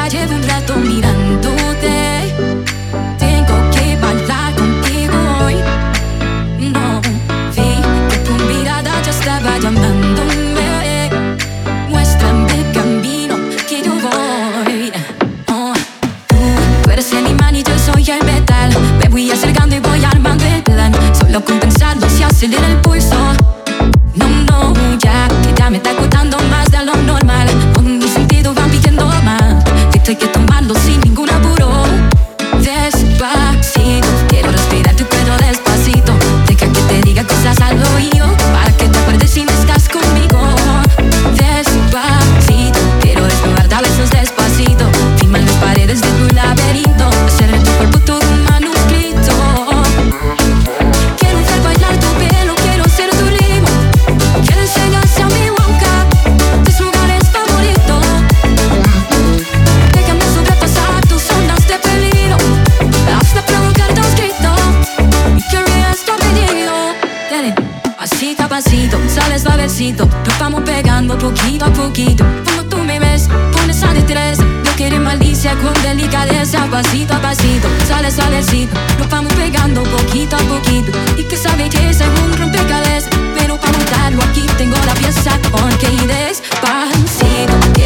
ya llevo un rato mirándote. Tengo que bailar contigo hoy. No, vi que tu mirada ya estaba llamándome. Muéstrame el camino que yo voy. Oh, tú eres el imán y yo soy el metal. Me voy acercando y voy armando el plan. Solo con pensarlo se acelera el pulso. No, no, que ya me está agotando más de lo normal. Con mis sentidos van pidiendo más. Esto hay que tomarlo sin ningún apuro. Despacito, quiero respirar tu cuello despacito. Deja que te diga cosas al oído, para que te acuerdes si no estás conmigo. Despacito, quiero desnudar tus besos despacito. Firma las paredes de tu laberinto, hacer de tu cuerpo todo un manuscrito. Quiero hacer bailar tu pelo, quiero ser tu ritmo. Quiero enseñarse a mi boca tus lugares favoritos. Déjame sobrepasar tus zonas de peligro, hasta provocar tus gritos. Mi querer es tu apellido. Dale, pasito a pasito, sale suavecito. Nos vamos pegando poquito a poquito. Cuando tú me ves, pones a destreza. No quiero malicia con delicadeza. Pasito a pasito, sale suavecito. Nos vamos pegando poquito a poquito. Y que esa belleza es un rompecabezas, pero para montarlo aquí tengo la pieza. Porque despacito